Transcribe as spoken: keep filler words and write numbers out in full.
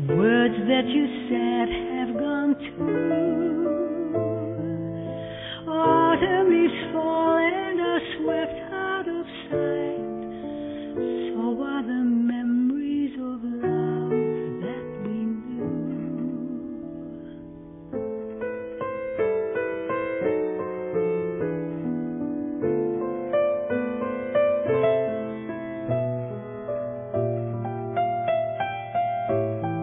Words that you said have gone too. Autumn leaves fall and a swift